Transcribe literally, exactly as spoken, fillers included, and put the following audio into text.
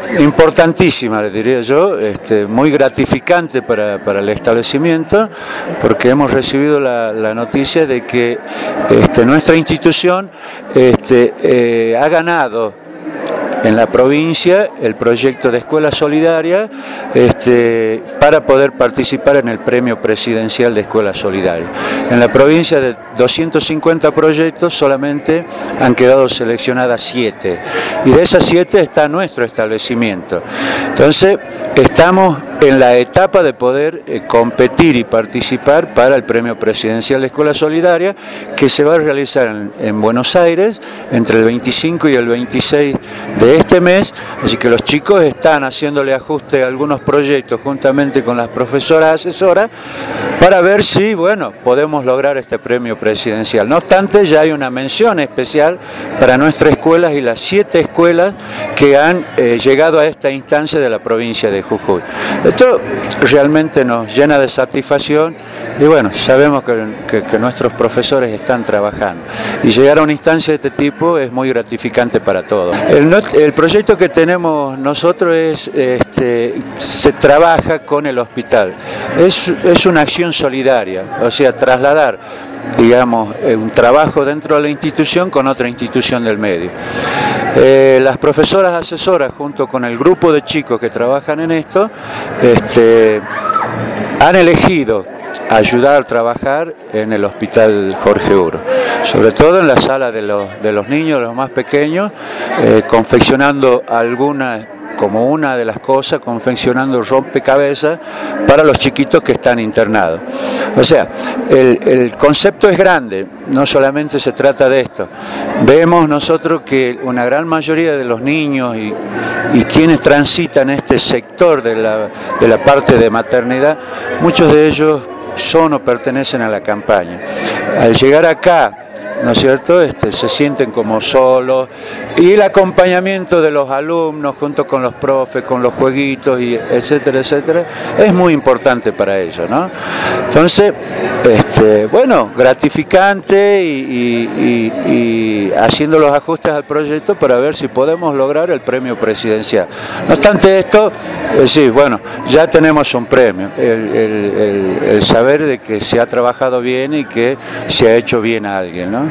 importantísima, le diría yo, este, muy gratificante para, para el establecimiento, porque hemos recibido la, la noticia de que este, nuestra institución este, eh, ha ganado en la provincia el proyecto de Escuela Solidaria este, para poder participar en el premio presidencial de Escuela Solidaria. En la provincia de doscientos cincuenta proyectos solamente han quedado seleccionadas siete, y de esas siete está nuestro establecimiento. Entonces estamos en la etapa de poder eh, competir y participar para el premio presidencial de Escuela Solidaria, que se va a realizar en, en Buenos Aires entre el veinticinco y el veintiséis de este mes, así que los chicos están haciéndole ajuste a algunos proyectos juntamente con las profesoras asesoras para ver si, bueno, podemos lograr este premio presidencial. No obstante, ya hay una mención especial para nuestras escuelas y las siete escuelas que han eh, llegado a esta instancia de la provincia de Jujuy. Esto realmente nos llena de satisfacción y bueno, sabemos que, que, que nuestros profesores están trabajando y llegar a una instancia de este tipo es muy gratificante para todos. El, el proyecto que tenemos nosotros es, este, se trabaja con el hospital, es, es una acción solidaria, o sea, trasladar digamos, un trabajo dentro de la institución con otra institución del medio. Eh, las profesoras asesoras, junto con el grupo de chicos que trabajan en esto, este, han elegido ayudar a trabajar en el Hospital Jorge Uro, sobre todo en la sala de los, de los niños, los más pequeños, eh, confeccionando algunas, como una de las cosas, confeccionando rompecabezas para los chiquitos que están internados. O sea, el, el concepto es grande, no solamente se trata de esto. Vemos nosotros que una gran mayoría de los niños y, y quienes transitan este sector de la, de la parte de maternidad, muchos de ellos son o pertenecen a la campaña. Al llegar acá, ¿no es cierto?, este, se sienten como solos, y el acompañamiento de los alumnos junto con los profes, con los jueguitos, y etcétera, etcétera, es muy importante para ellos, ¿no? Entonces, este, bueno, gratificante y, y, y, y haciendo los ajustes al proyecto para ver si podemos lograr el premio presidencial. No obstante esto, es decir, bueno, ya tenemos un premio, el, el, el, el saber de que se ha trabajado bien y que se ha hecho bien a alguien, ¿no?